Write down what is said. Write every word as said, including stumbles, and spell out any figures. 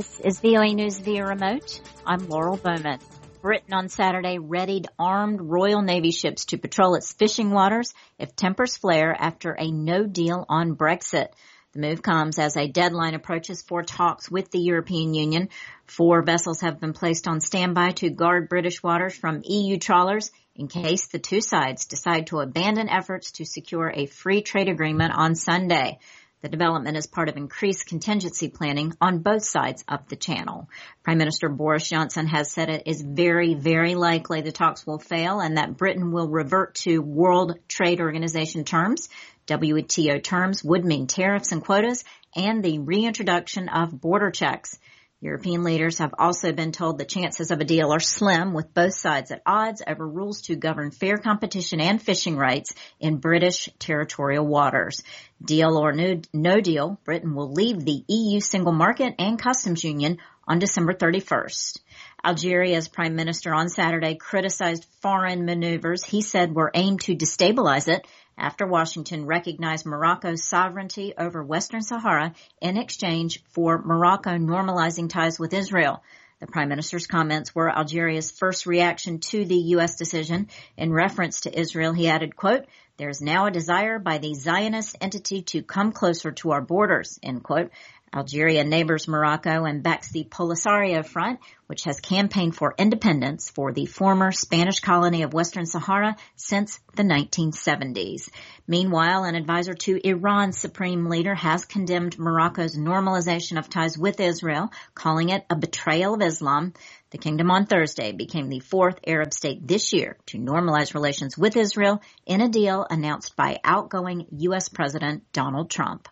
This is V O A News via remote. I'm Laurel Bowman. Britain on Saturday readied armed Royal Navy ships to patrol its fishing waters if tempers flare after a no deal on Brexit. The move comes as a deadline approaches for talks with the European Union. Four vessels have been placed on standby to guard British waters from E U trawlers in case the two sides decide to abandon efforts to secure a free trade agreement on Sunday. The development is part of increased contingency planning on both sides of the channel. Prime Minister Boris Johnson has said it is very, very likely the talks will fail and that Britain will revert to World Trade Organization terms. W T O terms would mean tariffs and quotas and the reintroduction of border checks. European leaders have also been told the chances of a deal are slim, with both sides at odds over rules to govern fair competition and fishing rights in British territorial waters. Deal or no, no deal, Britain will leave the E U single market and customs union on December thirty-first. Algeria's prime minister on Saturday criticized foreign maneuvers he said were aimed to destabilize it after Washington recognized Morocco's sovereignty over Western Sahara in exchange for Morocco normalizing ties with Israel. The prime minister's comments were Algeria's first reaction to the U S decision. In reference to Israel, he added, quote, "There is now a desire by the Zionist entity to come closer to our borders," end quote. Algeria neighbors Morocco and backs the Polisario Front, which has campaigned for independence for the former Spanish colony of Western Sahara since the nineteen seventies. Meanwhile, an advisor to Iran's supreme leader has condemned Morocco's normalization of ties with Israel, calling it a betrayal of Islam. The kingdom on Thursday became the fourth Arab state this year to normalize relations with Israel in a deal announced by outgoing U S President Donald Trump.